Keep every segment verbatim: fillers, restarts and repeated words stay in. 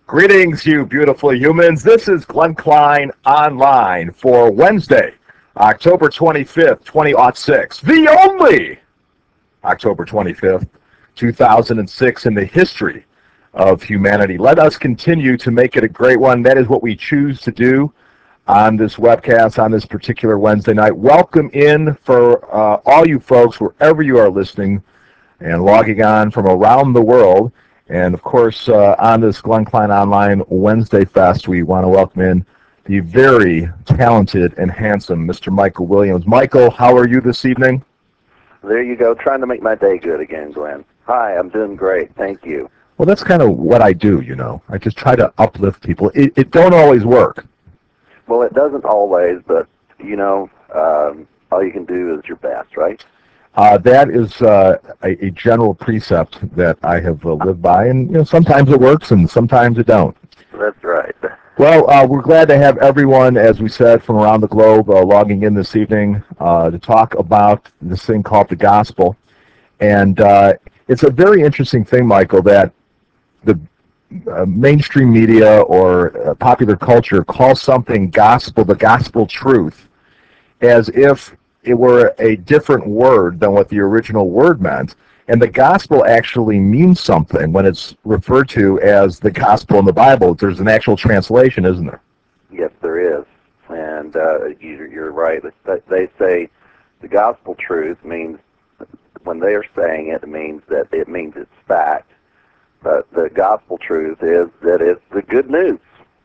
Greetings, you beautiful humans. This is Glenn Klein Online for Wednesday, October twenty-fifth, twenty oh six. The only October twenty-fifth, two thousand six in the history of humanity. Let us continue to make it a great one. That is what we choose to do on this webcast on this particular Wednesday night. Welcome in for uh, all you folks, wherever you are listening and logging on from around the world. And of course, uh, on this Glenn Klein Online Wednesday Fest, we want to welcome in the very talented and handsome Mister Michael Williams. Michael, how are you this evening? There you go, trying to make my day good again, Glenn. Hi, I'm doing great, thank you. Well, that's kind of what I do, you know. I just try to uplift people. It, it don't always work. Well, it doesn't always, but, you know, um, all you can do is your best, right? Uh, that is uh, a, a general precept that I have uh, lived by, and you know sometimes it works and sometimes it don't. That's right. Well, uh, we're glad to have everyone, as we said, from around the globe uh, logging in this evening uh, to talk about this thing called the gospel. And uh, it's a very interesting thing, Michael, that the uh, mainstream media or uh, popular culture calls something gospel, the gospel truth, as if it were a different word than what the original word meant. And the gospel actually means something when it's referred to as the gospel in the Bible. There's an actual translation, isn't there? Yes, there is. And uh, you, you're right. They say the gospel truth means, when they are saying it, it means that it means it's fact. But the gospel truth is that it's the good news.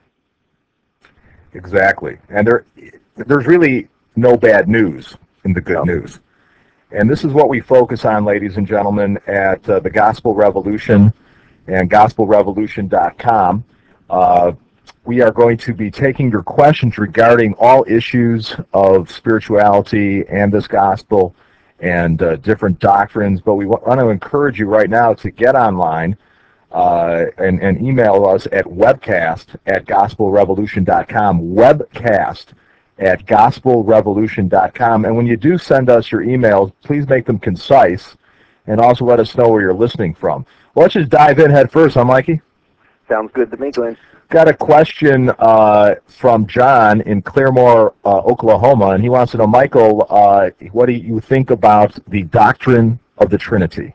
Exactly. And there, there's really no bad news in the good No. news. And this is what we focus on, ladies and gentlemen, at uh, the Gospel Revolution and gospel revolution dot com. Uh, we are going to be taking your questions regarding all issues of spirituality and this gospel and uh, different doctrines. But we want to encourage you right now to get online uh, and, and email us at webcast at gospel revolution dot com. Webcast at gospel revolution dot com. And when you do send us your emails, please make them concise and also let us know where you're listening from. Well, let's just dive in head first, huh, Mikey? Sounds good to me, Glenn. Got a question uh, from John in Claremore, uh, Oklahoma, and he wants to know, Michael, uh, what do you think about the doctrine of the Trinity?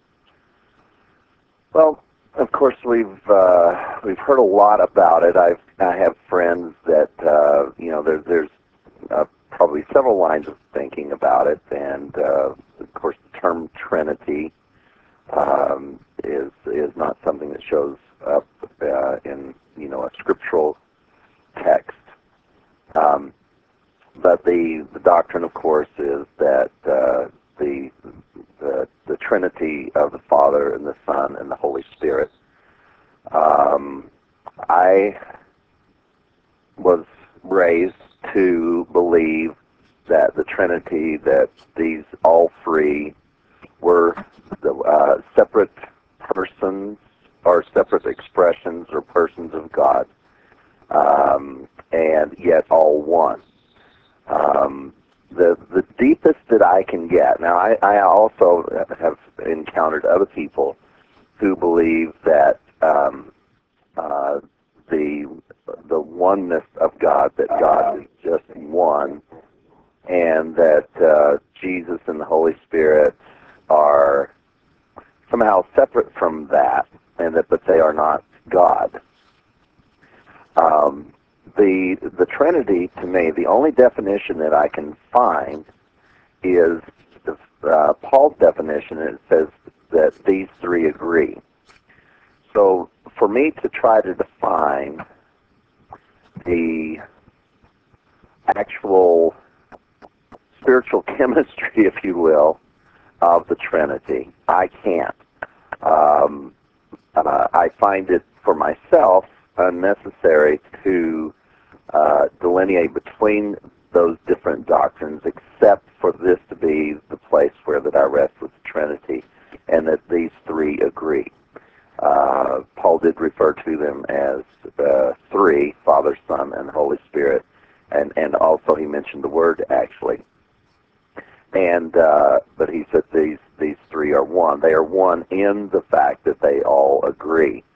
Well, of course, we've uh, we've heard a lot about it. I've I have friends that uh, you know there, there's uh, probably several lines of thinking about it, and uh, of course, the term Trinity um, is is not something that shows up uh, in you know a scriptural text. Um, but the the doctrine, of course, is that uh, the the the Trinity of the Father and the Son and the Holy Spirit. Um, I was raised to believe that the Trinity, that these all three were the, uh, separate persons or separate expressions or persons of God, um, and yet all one. Um, the the deepest that I can get. Now, I, I also have encountered other people who believe that um, uh, the the oneness of God, that God is just one, and that uh, Jesus and the Holy Spirit are somehow separate from that, and that but they are not God. Um, the the Trinity, to me, the only definition that I can find is uh, Paul's definition. And it says that these three agree. So for me to try to define the actual spiritual chemistry, if you will, of the Trinity, I can't. Um, uh, I find it for myself unnecessary to uh, delineate between those different doctrines, except for this to be the place where that I rest with the Trinity, and that these three agree. Uh, Paul did refer to them as uh, three: Father, Son, and Holy Spirit, and and also he mentioned the Word actually. And uh, but he said these these three are one. They are one in the fact that they all agree.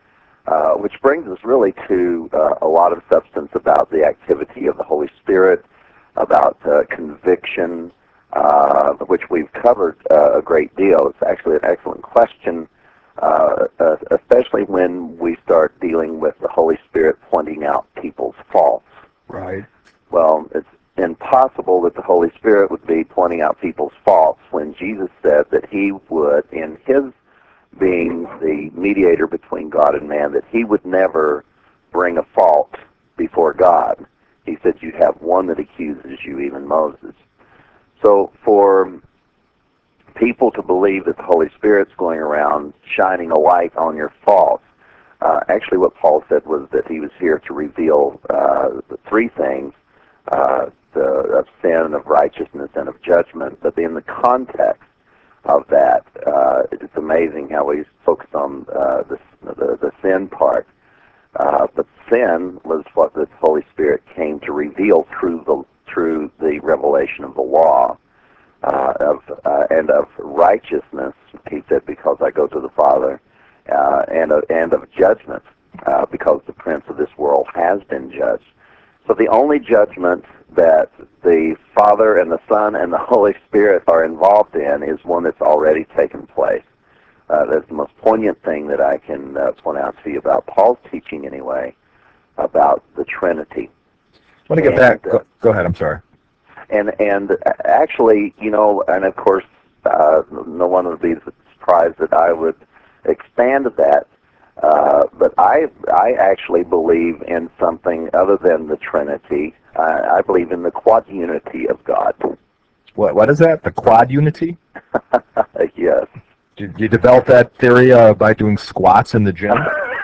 uh, which brings us really to uh, a lot of substance about the activity of the Holy Spirit, about uh, conviction, uh, which we've covered uh, a great deal. It's actually an excellent question, uh, uh, especially when we start dealing with the Holy Spirit pointing out people's faults. Right. Well, it's impossible that the Holy Spirit would be pointing out people's faults when Jesus said that he would, in his being the mediator between God and man, that he would never bring a fault before God. He said you'd have one that accuses you, even Moses. So for people to believe that the Holy Spirit's going around shining a light on your faults, uh, actually what Paul said was that he was here to reveal uh, the three things, uh, the, of sin, of righteousness, and of judgment. But in the context of that, uh, it's amazing how we focus on uh, the, the, the sin part. Uh, but sin was what the Holy Spirit came to reveal through the through the revelation of the law, uh, of uh, and of righteousness. He said, "Because I go to the Father," uh, and of, and of judgment, uh, because the prince of this world has been judged. So the only judgment that the Father and the Son and the Holy Spirit are involved in is one that's already taken place. Uh, that's the most poignant thing that I can uh, point out to you about Paul's teaching, anyway, about the Trinity. I want to get and, back. Go, uh, go ahead. I'm sorry. And and actually, you know, and of course, uh, no one would be surprised that I would expand that. Uh, but I I actually believe in something other than the Trinity. I, I believe in the quad unity of God. What what is that? The quad unity? Yes. Did you develop that theory uh, by doing squats in the gym?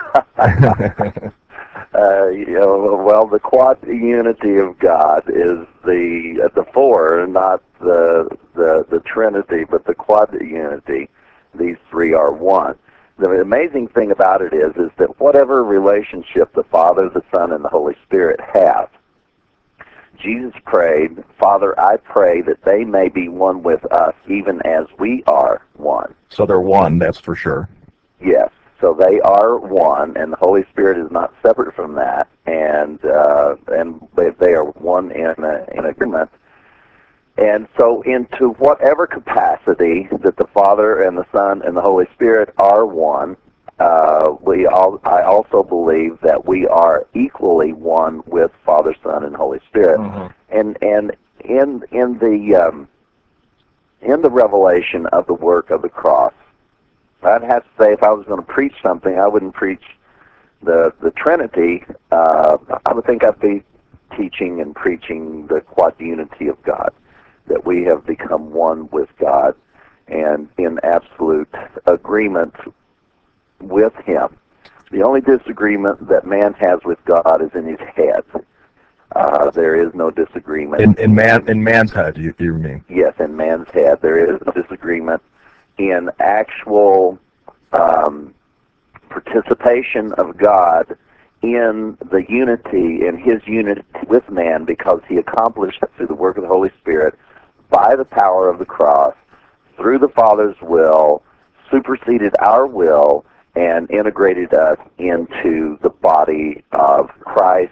Uh, you know, well, the quad unity of God is the uh, the four, not the the the Trinity, but the quad unity. These three are one. The amazing thing about it is, is that whatever relationship the Father, the Son, and the Holy Spirit have, Jesus prayed, "Father, I pray that they may be one with us, even as we are one." So they're one, that's for sure. Yes. So they are one, and the Holy Spirit is not separate from that, and uh, and they, they are one in a, in agreement. And so, into whatever capacity that the Father and the Son and the Holy Spirit are one, uh, we all I also believe that we are equally one with Father, Son, and Holy Spirit. Mm-hmm. And and in in the um, in the revelation of the work of the cross, I'd have to say, if I was going to preach something, I wouldn't preach the the Trinity. Uh, I would think I'd be teaching and preaching the quad unity of God, that we have become one with God and in absolute agreement with Him. The only disagreement that man has with God is in his head. Uh, there is no disagreement. In, in man in man's head, you, you mean? Yes, in man's head. There is no disagreement in actual um, participation of God in the unity, in His unity with man, because He accomplished it through the work of the Holy Spirit, by the power of the cross, through the Father's will, superseded our will, and integrated us into the body of Christ,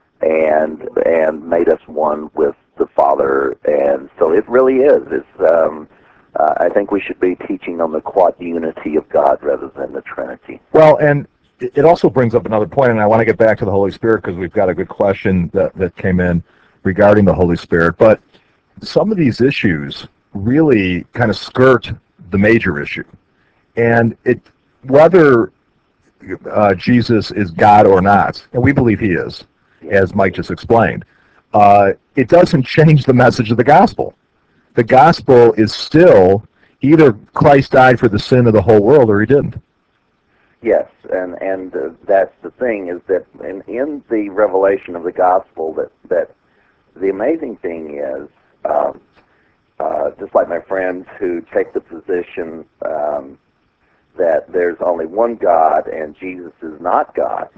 and and made us one with the Father. And so it really is. It's um, Uh, I think we should be teaching on the quad unity of God rather than the Trinity. Well, and it also brings up another point, and I want to get back to the Holy Spirit because we've got a good question that, that came in regarding the Holy Spirit. But some of these issues really kind of skirt the major issue. And it whether uh, Jesus is God or not, and we believe He is, as Mike just explained, uh, it doesn't change the message of the gospel. The gospel is still either Christ died for the sin of the whole world or He didn't. Yes, and and uh, that's the thing, is that in, in the revelation of the gospel, that that the amazing thing is, um, uh, just like my friends who take the position um, that there's only one God and Jesus is not God,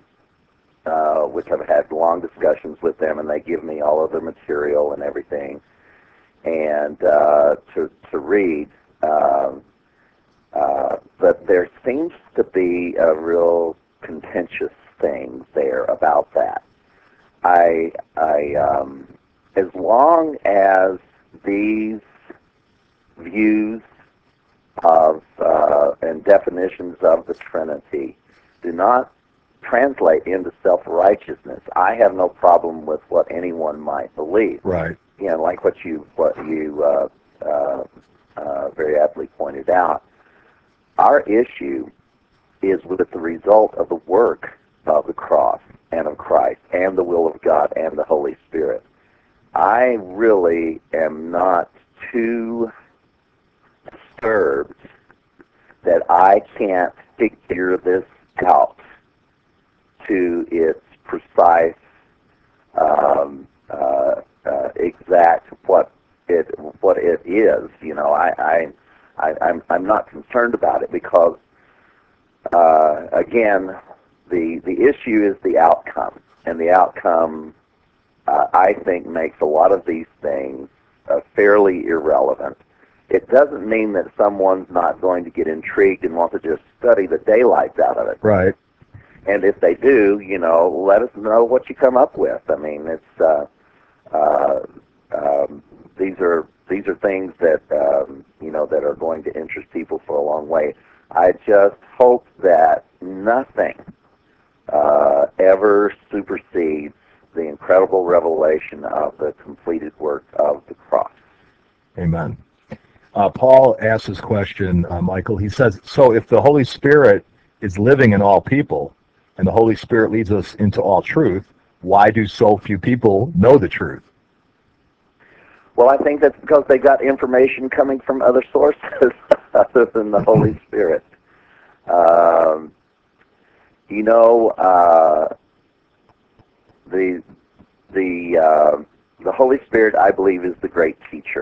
uh, which I've had long discussions with them, and they give me all of their material and everything, and uh, to to read. Um, Uh, but there seems to be a real contentious things there about that. I, I, um, as long as these views of uh, and definitions of the Trinity do not translate into self-righteousness, I have no problem with what anyone might believe. Right. You know, like what you what you uh, uh, uh, very aptly pointed out. Our issue is with the result of the work of the cross and of Christ and the will of God and the Holy Spirit. I really am not too disturbed that I can't figure this out to its precise, um, uh, uh, exact what it what it is. You know, I, I, I I'm I'm not concerned about it because, uh, again, the the issue is the outcome, and the outcome, uh, I think, makes a lot of these things uh, fairly irrelevant. It doesn't mean that someone's not going to get intrigued and want to just study the daylights out of it. Right. And if they do, you know, let us know what you come up with. I mean, it's uh, uh, um, these are these are things that um, you know that are going to interest people for a long way. I just hope that nothing uh, ever supersedes the incredible revelation of the completed work of the cross. Amen. Uh, Paul asks this question, uh, Michael. He says, so if the Holy Spirit is living in all people, and the Holy Spirit leads us into all truth, why do so few people know the truth? Well, I think that's because they got information coming from other sources other than the Holy Spirit. Um, you know, uh, the the uh, the Holy Spirit, I believe, is the great teacher,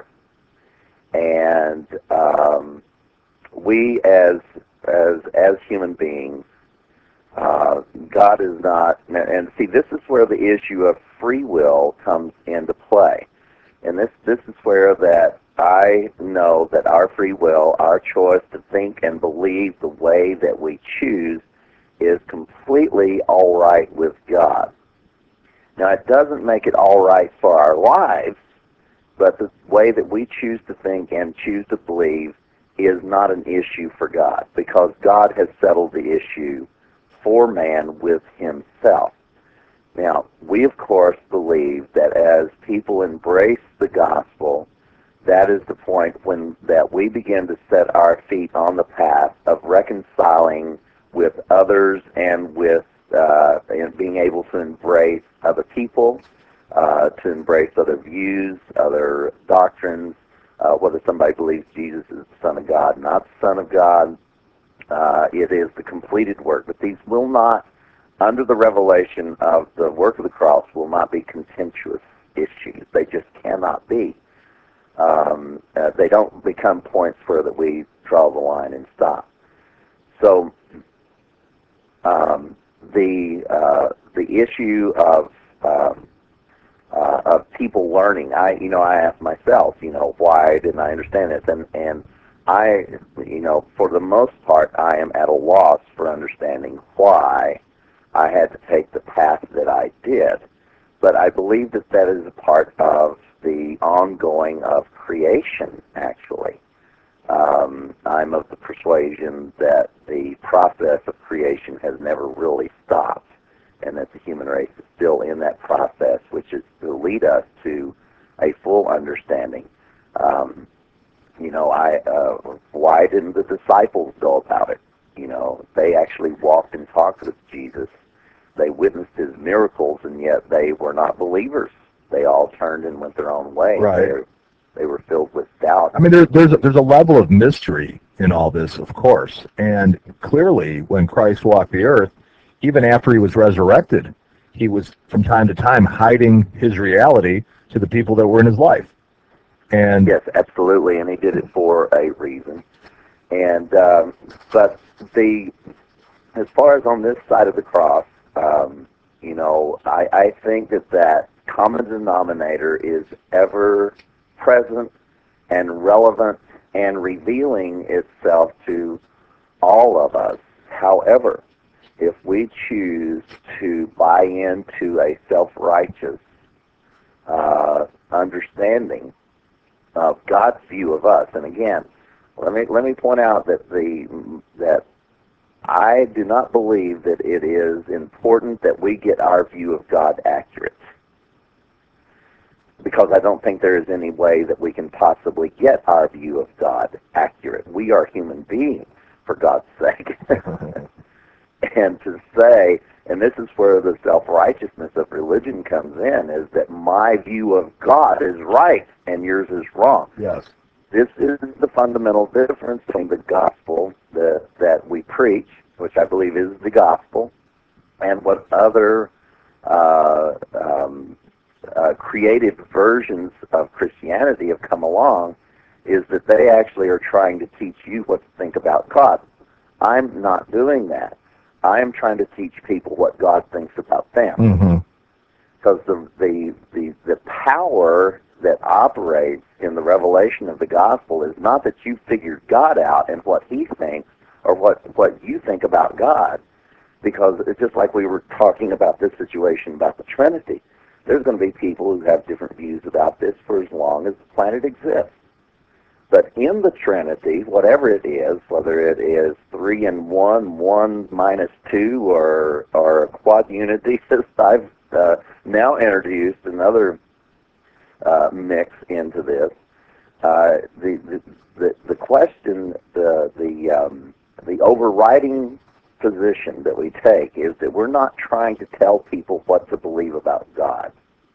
and um, we as as as human beings, uh, God is not. And see, this is where the issue of free will comes into play. And this, this is where that I know that our free will, our choice to think and believe the way that we choose, is completely all right with God. Now, it doesn't make it all right for our lives, but the way that we choose to think and choose to believe is not an issue for God, because God has settled the issue for man with himself. Now, we, of course, believe that as people embrace the gospel, that is the point when that we begin to set our feet on the path of reconciling with others and with uh, and being able to embrace other people, uh, to embrace other views, other doctrines, uh, whether somebody believes Jesus is the Son of God, not the Son of God. Uh, it is the completed work. But these will not, under the revelation of the work of the cross, will not be contentious issues. They just cannot be. Um, uh, they don't become points where that we draw the line and stop. So um, the uh, the issue of um, uh, of people learning, I you know I ask myself, you know, why didn't I understand this? And and I you know for the most part I am at a loss for understanding why I had to take the path that I did. But I believe that that is a part of the ongoing of creation, actually. Um, I'm of the persuasion that the process of creation has never really stopped, and that the human race is still in that process, which is to lead us to a full understanding. Um, you know, I uh, why didn't the disciples go about it? You know, they actually walked and talked with Jesus. They witnessed his miracles, and yet they were not believers. They all turned and went their own way. Right. They, they were filled with doubt. I mean, there, there's a, there's a level of mystery in all this, of course. And clearly, when Christ walked the earth, even after he was resurrected, he was from time to time hiding his reality to the people that were in his life. And yes, absolutely, and he did it for a reason. And um, but the as far as on this side of the cross, um, you know, I, I think that that common denominator is ever present and relevant and revealing itself to all of us. However, if we choose to buy into a self-righteous uh, understanding of God's view of us. And again, let me let me point out that the that I do not believe that it is important that we get our view of God accurate, because I don't think there is any way that we can possibly get our view of God accurate. We are human beings, for God's sake. And to say, and this is where the self-righteousness of religion comes in, is that my view of God is right and yours is wrong. Yes. This is the fundamental difference between the gospel that, that we preach, which I believe is the gospel, and what other uh, um, uh, creative versions of Christianity have come along, is that they actually are trying to teach you what to think about God. I'm not doing that. I am trying to teach people what God thinks about them. Mm-hmm. Because the, the, the, the power that operates in the revelation of the gospel is not that you figured God out and what he thinks or what, what you think about God, because it's just like we were talking about this situation about the Trinity. There's going to be people who have different views about this for as long as the planet exists. But in the Trinity, whatever it is, whether it is three and one, one minus two, or or quad unity, as I've uh, now introduced another uh, mix into this, uh, the, the the the question, the the um, the overriding position that we take is that we're not trying to tell people what to believe about God.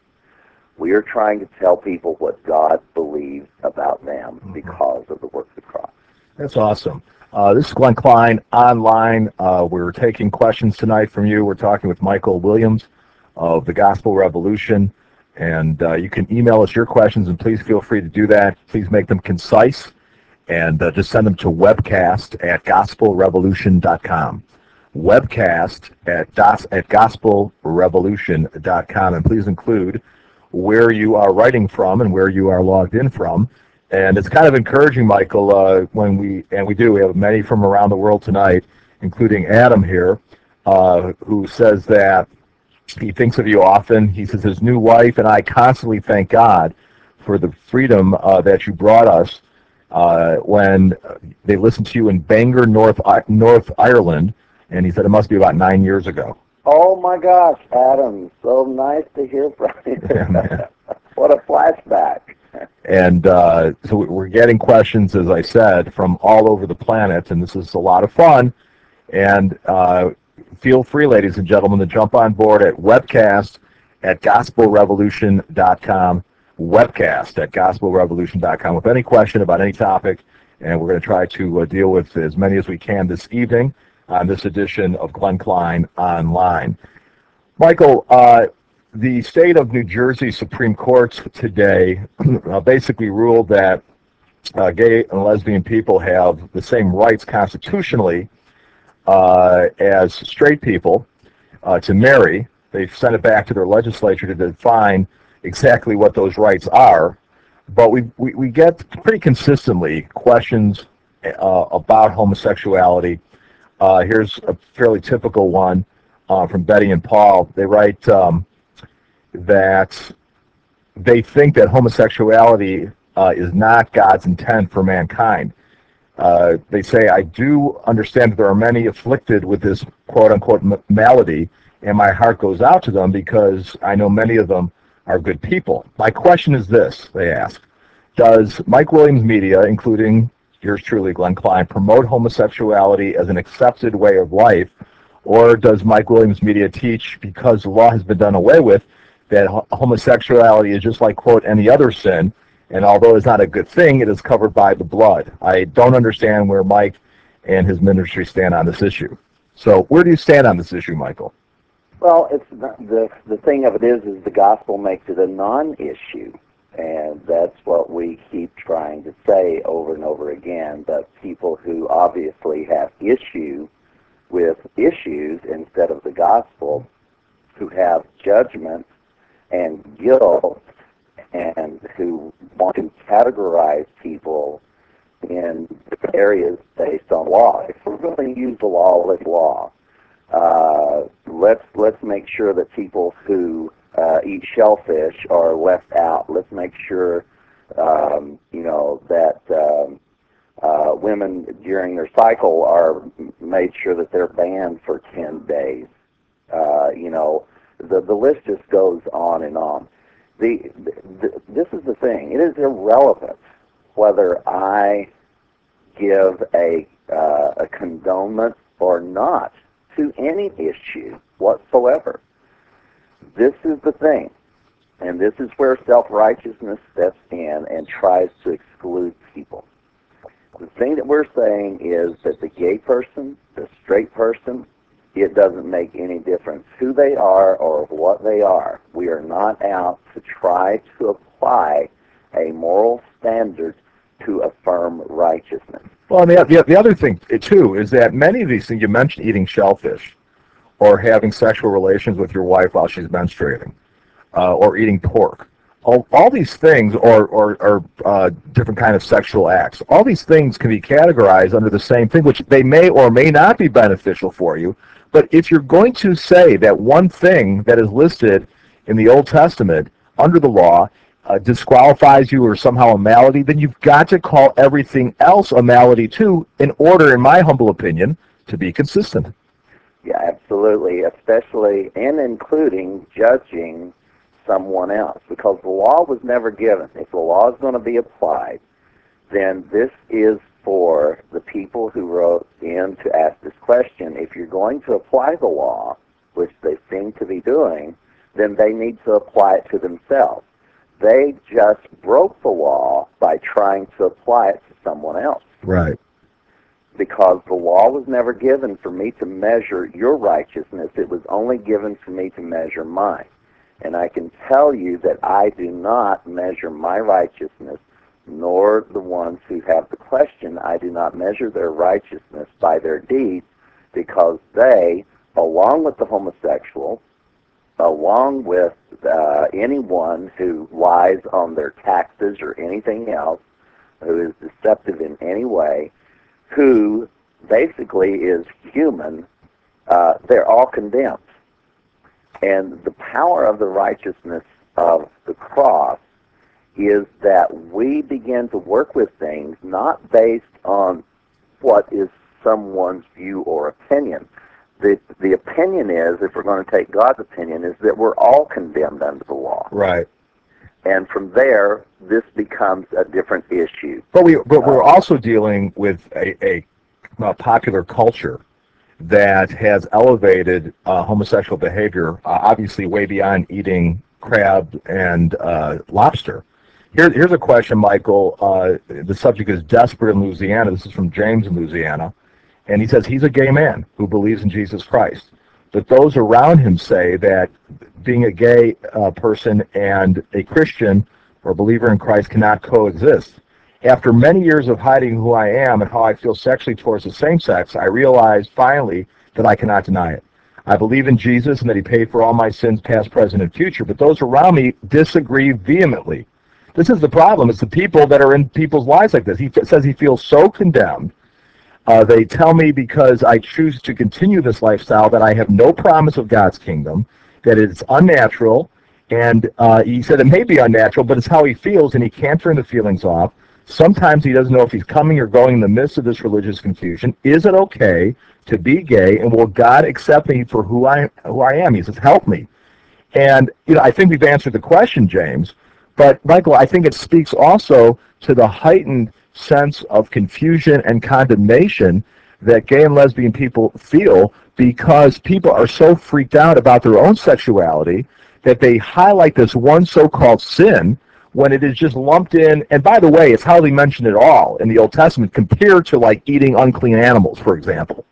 We are trying to tell people what God believes about them because of the work of the cross. That's awesome. Uh, this is Glenn Klein online. Uh, we're taking questions tonight from you. We're talking with Michael Williams of the Gospel Revolution. And uh, you can email us your questions, and please feel free to do that. Please make them concise, and uh, just send them to webcast at gospel revolution dot com. Webcast at, dos, at gospel revolution dot com. And please include where you are writing from and where you are logged in from. And it's kind of encouraging, Michael, uh, when we, and we do, we have many from around the world tonight, including Adam here, uh, who says that he thinks of you often. He says his new wife and I constantly thank God for the freedom uh, that you brought us uh, when they listened to you in Bangor, North, North Ireland, and he said it must be about nine years ago. Oh my gosh, Adam, so nice to hear from you. Yeah, what a flashback. And uh, so we're getting questions, as I said, from all over the planet, and this is a lot of fun. And uh, feel free, ladies and gentlemen, to jump on board at webcast at gospel revolution dot com, webcast at gospel revolution dot com with any question about any topic, and we're going to try to uh, deal with as many as we can this evening on this edition of Glenn Klein Online. Michael, uh, the state of New Jersey Supreme Court today uh, basically ruled that uh, gay and lesbian people have the same rights constitutionally uh, as straight people uh, to marry. They've sent it back to their legislature to define exactly what those rights are. But we, we, we get pretty consistently questions uh, about homosexuality. Uh, here's a fairly typical one uh, from Betty and Paul. They write um, that they think that homosexuality uh, is not God's intent for mankind. Uh, they say, I do understand that there are many afflicted with this quote-unquote m- malady, and my heart goes out to them because I know many of them are good people. My question is this, they ask. Does Mike Williams Media, including yours truly, Glenn Klein, promote homosexuality as an accepted way of life, or does Mike Williams Media teach, because the law has been done away with, that ho- homosexuality is just like, quote, any other sin, and although it's not a good thing, it is covered by the blood? I don't understand where Mike and his ministry stand on this issue. So where do you stand on this issue, Michael? Well, it's not, the the thing of it is, is the gospel makes it a non-issue, and that's what we keep trying to say over and over again. That people who obviously have issue with issues instead of the gospel, who have judgment and guilt, and who want to categorize people in different areas based on law. If we're going to use the law, let's law. Uh, let's let's make sure that people who uh, eat shellfish are left out. Let's make sure, um, you know, that um, uh, women during their cycle are made sure that they're banned for ten days. Uh, you know, the the list just goes on and on. The, the this is the thing. It is irrelevant whether I give a uh, a condonement or not to any issue whatsoever. This is the thing, and this is where self-righteousness steps in and tries to exclude people. The thing that we're saying is that the gay person, the straight person, it doesn't make any difference who they are or what they are. We are not out to try to apply a moral standard to affirm righteousness. Well, and the, the, the other thing, too, is that many of these things, you mentioned eating shellfish or having sexual relations with your wife while she's menstruating, uh, or eating pork. All, all these things, or, or, or uh, different kind of sexual acts, all these things can be categorized under the same thing, which they may or may not be beneficial for you. But if you're going to say that one thing that is listed in the Old Testament under the law uh, disqualifies you or somehow a malady, then you've got to call everything else a malady too, in order, in my humble opinion, to be consistent. Yeah, absolutely, especially and including judging someone else, because the law was never given. If the law is going to be applied, then this is for the people who wrote in to ask this question. If you're going to apply the law, which they seem to be doing, then they need to apply it to themselves. They just broke the law by trying to apply it to someone else. Right. Because the law was never given for me to measure your righteousness. It was only given for me to measure mine. And I can tell you that I do not measure my righteousness, nor the ones who have the question. I do not measure their righteousness by their deeds, because they, along with the homosexual, along with uh, anyone who lies on their taxes or anything else, who is deceptive in any way, who basically is human, uh, they're all condemned. And the power of the righteousness of the cross is that we begin to work with things not based on what is someone's view or opinion. The, the opinion is, if we're going to take God's opinion, is that we're all condemned under the law. Right. And from there, this becomes a different issue. But we, but we're also dealing with a, a, a popular culture that has elevated uh, homosexual behavior, uh, obviously way beyond eating crab and uh, lobster. Here, here's a question, Michael. Uh, the subject is desperate in Louisiana. This is from James in Louisiana. And he says he's a gay man who believes in Jesus Christ. But those around him say that being a gay uh, person and a Christian or believer in Christ cannot coexist. After many years of hiding who I am and how I feel sexually towards the same sex, I realized finally that I cannot deny it. I believe in Jesus and that he paid for all my sins, past, present, and future, but those around me disagree vehemently. This is the problem. It's the people that are in people's lives like this. He f- says he feels so condemned. Uh, they tell me because I choose to continue this lifestyle that I have no promise of God's kingdom, that it's unnatural, and uh, he said it may be unnatural, but it's how he feels, and he can't turn the feelings off. Sometimes he doesn't know if he's coming or going in the midst of this religious confusion. Is it okay to be gay, and will God accept me for who I who I am? He says, help me. And you know, I think we've answered the question, James. But Michael, I think it speaks also to the heightened sense of confusion and condemnation that gay and lesbian people feel, because people are so freaked out about their own sexuality that they highlight this one so-called sin when it is just lumped in. And by the way, it's hardly mentioned at all in the Old Testament compared to like eating unclean animals, for example.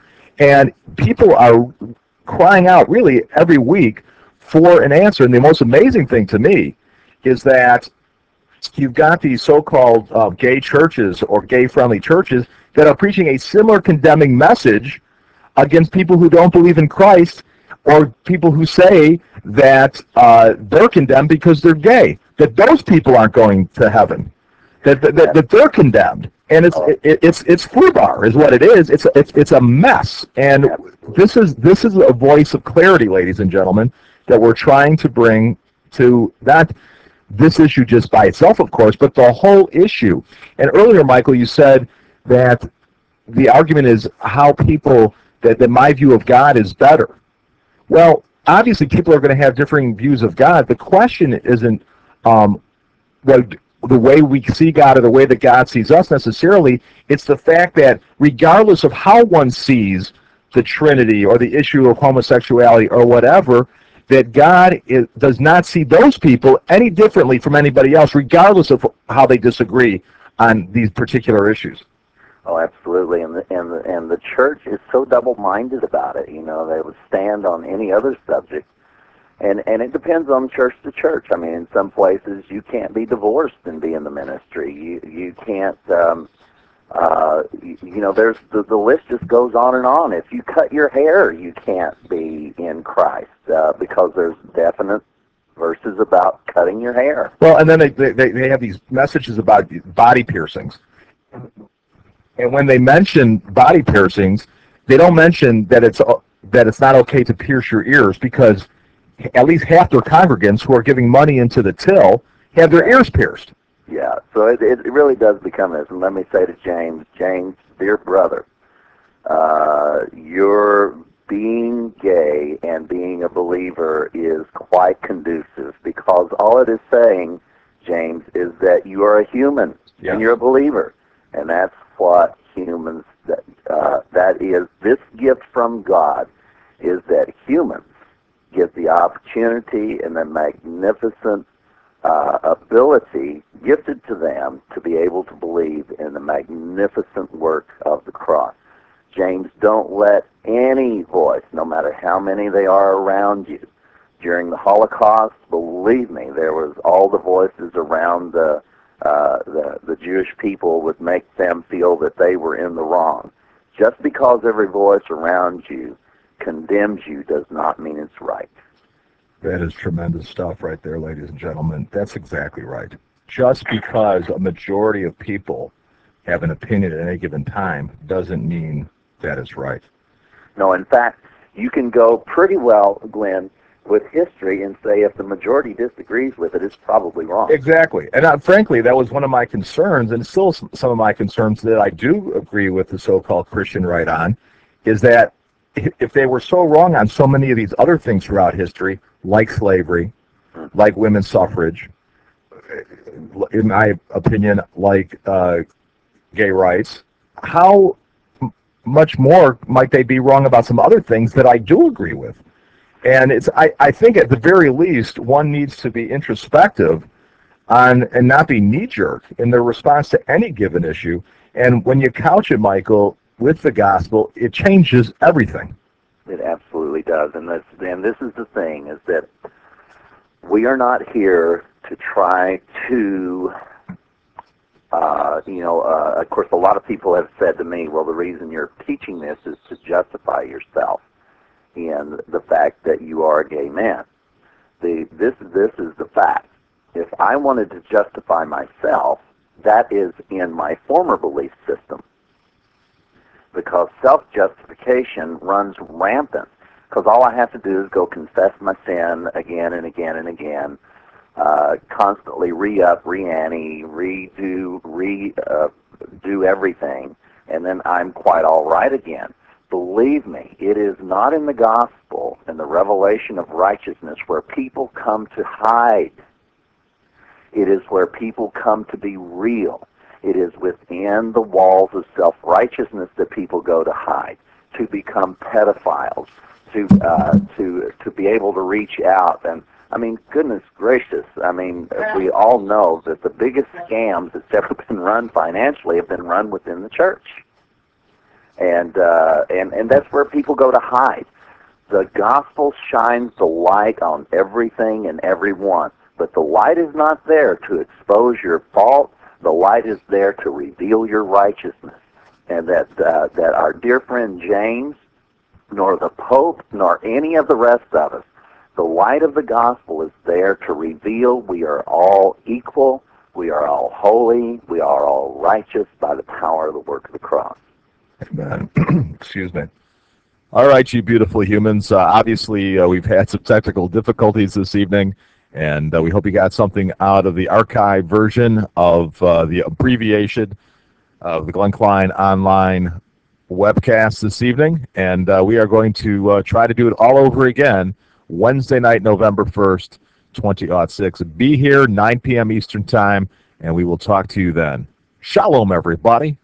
And people are crying out really every week for an answer. And the most amazing thing to me is that you've got these so-called uh, gay churches or gay-friendly churches that are preaching a similar condemning message against people who don't believe in Christ, or people who say that uh, they're condemned because they're gay, that those people aren't going to heaven, that, that, that they're condemned. and it's Oh, it, it's it's FUBAR is what it is. It's a, it's it's a mess, and absolutely. this is this is a voice of clarity, ladies and gentlemen, that we're trying to bring to not this issue just by itself, of course, but the whole issue. And earlier, Michael, you said that the argument is how people that, that my view of God is better. Well, obviously, people are going to have differing views of God. The question isn't um, what the way we see God or the way that God sees us necessarily. It's the fact that regardless of how one sees the Trinity or the issue of homosexuality or whatever, that God is, does not see those people any differently from anybody else, regardless of how they disagree on these particular issues. Oh, absolutely, and the, and the, and the church is so double-minded about it. You know, they would stand on any other subject, and and it depends on church to church. I mean, in some places you can't be divorced and be in the ministry. You you can't. Um, uh, you, you know, there's the, the list just goes on and on. If you cut your hair, you can't be in Christ uh, because there's definite verses about cutting your hair. Well, and then they, they, they have these messages about body piercings. And when they mention body piercings, they don't mention that it's that it's not okay to pierce your ears, because at least half their congregants who are giving money into the till have their ears pierced. Yeah, so it, it really does become this. And let me say to James, James, dear brother, uh, your being gay and being a believer is quite conducive, because all it is saying, James, is that you are a human Yeah. and you're a believer. And that's what humans, that, uh, that is, this gift from God is that humans get the opportunity and the magnificent uh, ability gifted to them to be able to believe in the magnificent work of the cross. James, don't let any voice, no matter how many they are around you. During the Holocaust, believe me, there was all the voices around the Uh, the, the Jewish people would make them feel that they were in the wrong. Just because every voice around you condemns you does not mean it's right. That is tremendous stuff right there, ladies and gentlemen. That's exactly right. Just because a majority of people have an opinion at any given time doesn't mean that it's right. No, in fact, you can go pretty well, Glenn, with history and say if the majority disagrees with it, it's probably wrong. Exactly. And uh, frankly, that was one of my concerns, and still some of my concerns that I do agree with the so-called Christian right on, is that if they were so wrong on so many of these other things throughout history, like slavery, like women's suffrage, in my opinion, like uh, gay rights, how m- much more might they be wrong about some other things that I do agree with? And it's I, I think at the very least one needs to be introspective on and not be knee-jerk in their response to any given issue. And when you couch it, Michael, with the gospel, it changes everything. It absolutely does. And that's, and this is the thing, is that we are not here to try to, uh, you know, uh, of course, a lot of people have said to me, well, the reason you're teaching this is to justify yourself in the fact that you are a gay man. The, this, this is the fact. If I wanted to justify myself, that is in my former belief system, because self-justification runs rampant, because all I have to do is go confess my sin again and again and again, uh, constantly re-up, re-ante, redo, re-do uh, everything, and then I'm quite all right again. Believe me, it is not in the gospel and the revelation of righteousness where people come to hide. It is where people come to be real. It is within the walls of self-righteousness that people go to hide, to become pedophiles, to uh, to to be able to reach out. And I mean, goodness gracious, I mean, we all know that the biggest scams that's ever been run financially have been run within the church. And, uh, and, and that's where people go to hide. The gospel shines the light on everything and everyone, but the light is not there to expose your fault. The light is there to reveal your righteousness. And that, uh, that our dear friend James, nor the Pope, nor any of the rest of us, the light of the gospel is there to reveal we are all equal. We are all holy. We are all righteous by the power of the work of the cross. Amen. Excuse me. All right, you beautiful humans. Uh, obviously, uh, we've had some technical difficulties this evening, and uh, we hope you got something out of the archive version of uh, the abbreviation of the Glenn Klein online webcast this evening. And uh, we are going to uh, try to do it all over again Wednesday night, November first, twenty oh six. Be here, nine p.m. Eastern Time, and we will talk to you then. Shalom, everybody.